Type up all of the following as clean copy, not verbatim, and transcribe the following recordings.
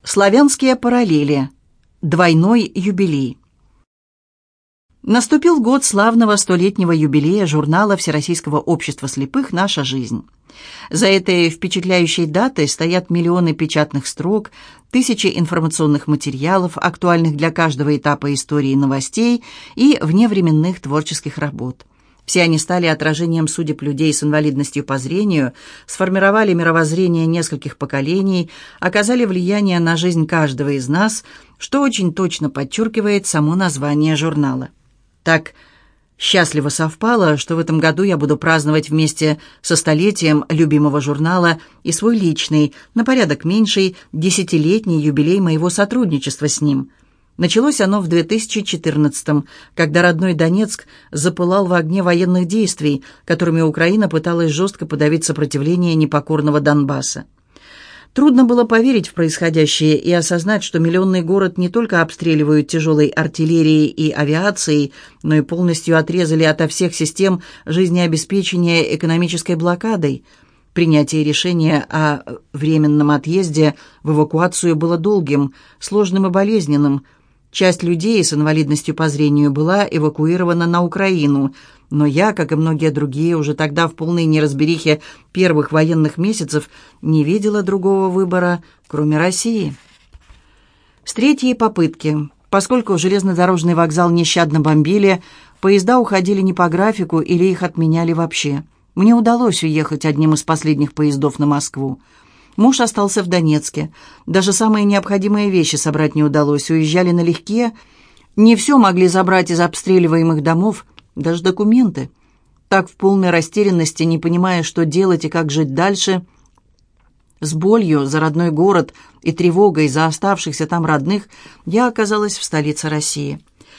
Славянские параллели. Двойной юбилей. Наступил год славного столетнего юбилея журнала Всероссийского общества слепых «Наша жизнь». За этой впечатляющей датой стоят миллионы печатных строк, тысячи информационных материалов, актуальных для каждого этапа истории новостей и вневременных творческих работ. Все они стали отражением судеб людей с инвалидностью по зрению, сформировали мировоззрение нескольких поколений, оказали влияние на жизнь каждого из нас, что очень точно подчеркивает само название журнала. Так счастливо совпало, что в этом году я буду праздновать вместе со столетием любимого журнала и свой личный, на порядок меньший, 10-летний юбилей моего сотрудничества с ним. Началось оно в 2014-м, когда родной Донецк запылал в огне военных действий, которыми Украина пыталась жестко подавить сопротивление непокорного Донбасса. Трудно было поверить в происходящее и осознать, что миллионный город не только обстреливают тяжелой артиллерией и авиацией, но и полностью отрезали ото всех систем жизнеобеспечения экономической блокадой. Принятие решения о временном отъезде в эвакуацию было долгим, сложным и болезненным. Часть людей с инвалидностью по зрению была эвакуирована на Украину, но я, как и многие другие, уже тогда в полной неразберихе первых военных месяцев не видела другого выбора, кроме России. С третьей попытки, поскольку железнодорожный вокзал нещадно бомбили, поезда уходили не по графику или их отменяли вообще. Мне удалось уехать одним из последних поездов на Москву. Муж остался в Донецке. Даже самые необходимые вещи собрать не удалось. Уезжали налегке. Не все могли забрать из обстреливаемых домов, даже документы. Так в полной растерянности, не понимая, что делать и как жить дальше, с болью за родной город и тревогой за оставшихся там родных, я оказалась в столице России.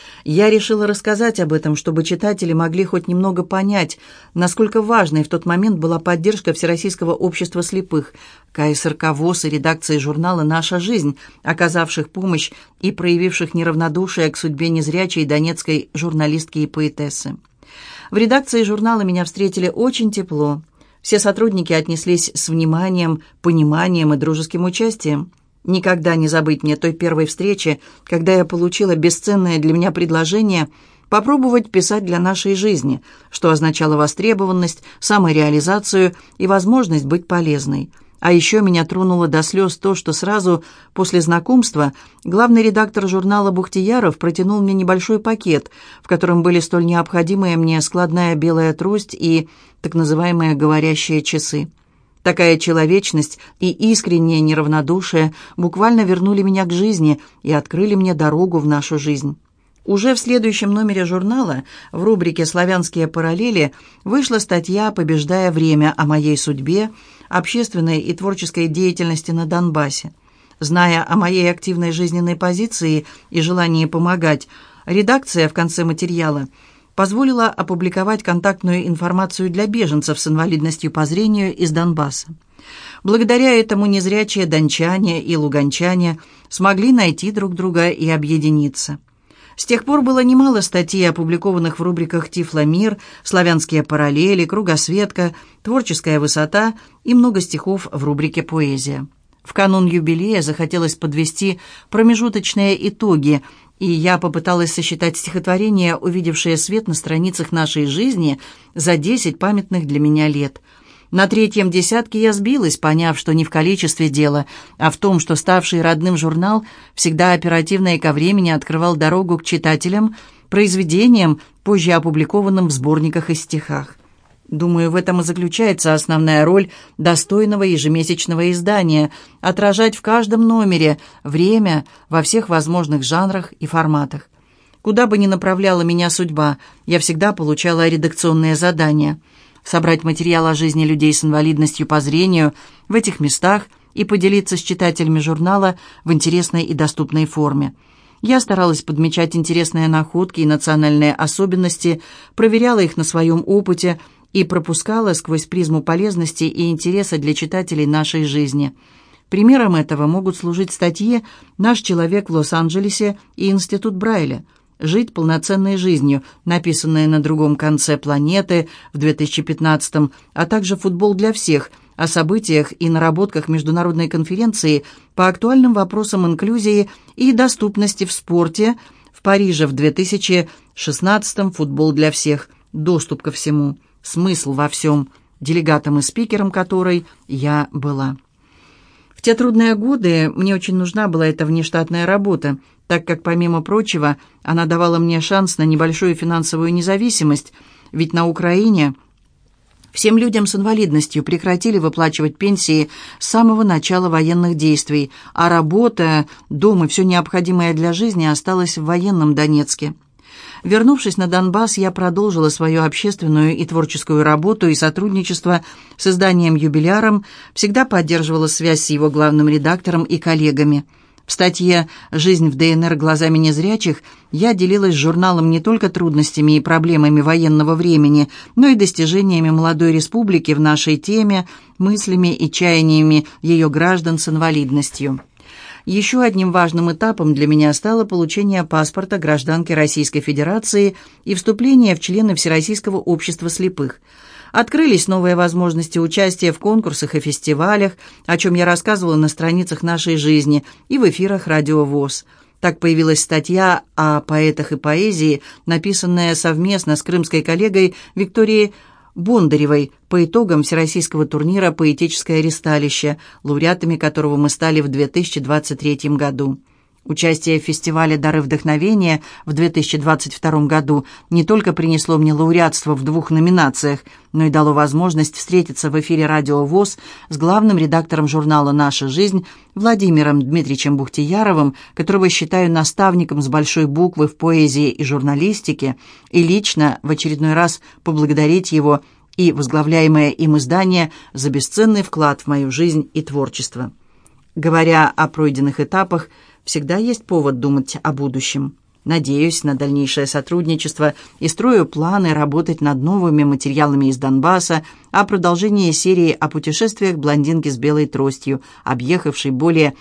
Я решила рассказать об этом, чтобы читатели могли хоть немного понять, насколько важной в тот момент была поддержка Всероссийского общества слепых, КСРК ВОС и редакции журнала «Наша жизнь», оказавших помощь и проявивших неравнодушие к судьбе незрячей донецкой журналистки и поэтессы. В редакции журнала меня встретили очень тепло. Все сотрудники отнеслись с вниманием, пониманием и дружеским участием. Никогда не забыть мне той первой встречи, когда я получила бесценное для меня предложение попробовать писать для нашей жизни, что означало востребованность, самореализацию и возможность быть полезной. А еще меня тронуло до слез то, что сразу после знакомства главный редактор журнала Бухтияров протянул мне небольшой пакет, в котором были столь необходимые мне складная белая трость и так называемые говорящие часы. Такая человечность и искреннее неравнодушие буквально вернули меня к жизни и открыли мне дорогу в нашу жизнь. Уже в следующем номере журнала в рубрике «Славянские параллели» вышла статья «Побеждая время» о моей судьбе, общественной и творческой деятельности на Донбассе. Зная о моей активной жизненной позиции и желании помогать, редакция в конце материала позволила опубликовать контактную информацию для беженцев с инвалидностью по зрению из Донбасса. Благодаря этому незрячие дончане и луганчане смогли найти друг друга и объединиться. С тех пор было немало статей, опубликованных в рубриках «Тифломир», «Славянские параллели», «Кругосветка», «Творческая высота» и много стихов в рубрике «Поэзия». В канун юбилея захотелось подвести промежуточные итоги, и я попыталась сосчитать стихотворения, увидевшие свет на страницах нашей жизни за 10 памятных для меня лет. На третьем десятке я сбилась, поняв, что не в количестве дело, а в том, что ставший родным журнал всегда оперативно и ко времени открывал дорогу к читателям, произведениям, позже опубликованным в сборниках и стихах. Думаю, в этом и заключается основная роль достойного ежемесячного издания – отражать в каждом номере время во всех возможных жанрах и форматах. Куда бы ни направляла меня судьба, я всегда получала редакционные задания – собрать материал о жизни людей с инвалидностью по зрению в этих местах и поделиться с читателями журнала в интересной и доступной форме. Я старалась подмечать интересные находки и национальные особенности, проверяла их на своем опыте и пропускала сквозь призму полезности и интереса для читателей нашей жизни. Примером этого могут служить статьи «Наш человек в Лос-Анджелесе» и «Институт Брайля», «Жить полноценной жизнью», написанные на другом конце планеты в 2015-м, а также «Футбол для всех», о событиях и наработках международной конференции по актуальным вопросам инклюзии и доступности в спорте в Париже в 2016-м «Футбол для всех. Доступ ко всему. Смысл во всем», делегатом и спикером которой я была. В те трудные годы мне очень нужна была эта внештатная работа, так как, помимо прочего, она давала мне шанс на небольшую финансовую независимость, ведь на Украине всем людям с инвалидностью прекратили выплачивать пенсии с самого начала военных действий, а работа, дом и все необходимое для жизни осталось в военном Донецке. Вернувшись на Донбасс, я продолжила свою общественную и творческую работу и сотрудничество с изданием «Юбиляром», всегда поддерживала связь с его главным редактором и коллегами. В статье «Жизнь в ДНР глазами незрячих» я делилась с журналом не только трудностями и проблемами военного времени, но и достижениями молодой республики в нашей теме, мыслями и чаяниями ее граждан с инвалидностью. Еще одним важным этапом для меня стало получение паспорта гражданки Российской Федерации и вступление в члены Всероссийского общества слепых. Открылись новые возможности участия в конкурсах и фестивалях, о чем я рассказывала на страницах «Нашей жизни» и в эфирах «Радио ВОС». Так появилась статья о поэтах и поэзии, написанная совместно с крымской коллегой Викторией Бондаревой по итогам Всероссийского турнира «Поэтическое ристалище», лауреатами которого мы стали в 2023 году. Участие в фестивале «Дары вдохновения» в 2022 году не только принесло мне лауреатство в 2 номинациях, но и дало возможность встретиться в эфире «Радио ВОС» с главным редактором журнала «Наша жизнь» Владимиром Дмитриевичем Бухтияровым, которого считаю наставником с большой буквы в поэзии и журналистике, и лично в очередной раз поблагодарить его и возглавляемое им издание за бесценный вклад в мою жизнь и творчество. Говоря о пройденных этапах, всегда есть повод думать о будущем. Надеюсь на дальнейшее сотрудничество и строю планы работать над новыми материалами из Донбасса, о продолжении серии о путешествиях блондинки с белой тростью, объехавшей более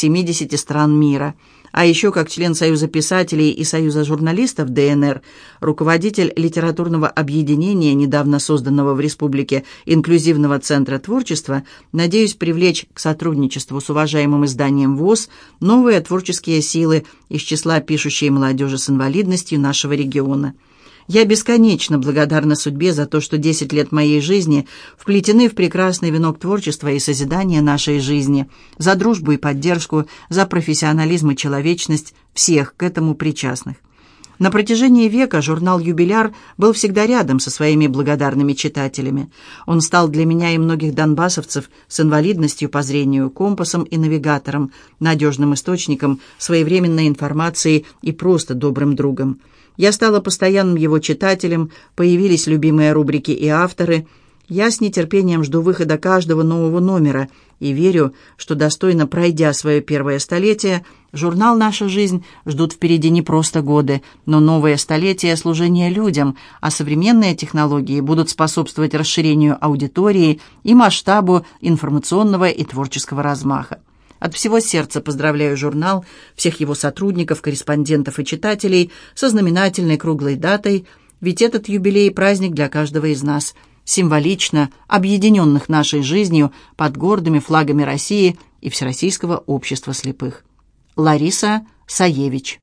70 стран мира. А еще как член Союза писателей и Союза журналистов ДНР, руководитель литературного объединения, недавно созданного в республике Инклюзивного центра творчества, надеюсь привлечь к сотрудничеству с уважаемым изданием ВОС новые творческие силы из числа пишущей молодежи с инвалидностью нашего региона. Я бесконечно благодарна судьбе за то, что 10 лет моей жизни вплетены в прекрасный венок творчества и созидания нашей жизни, за дружбу и поддержку, за профессионализм и человечность всех к этому причастных. На протяжении века журнал «Юбиляр» был всегда рядом со своими благодарными читателями. Он стал для меня и многих донбассовцев с инвалидностью по зрению компасом и навигатором, надежным источником своевременной информации и просто добрым другом. Я стала постоянным его читателем, появились любимые рубрики и авторы. Я с нетерпением жду выхода каждого нового номера и верю, что, достойно пройдя свое первое столетие, журнал «Наша жизнь» ждут впереди не просто годы, но новые столетия служения людям, а современные технологии будут способствовать расширению аудитории и масштабу информационного и творческого размаха. От всего сердца поздравляю журнал, всех его сотрудников, корреспондентов и читателей со знаменательной круглой датой, ведь этот юбилей – праздник для каждого из нас, символично объединенных нашей жизнью под гордыми флагами России и Всероссийского общества слепых. Лариса Саевич.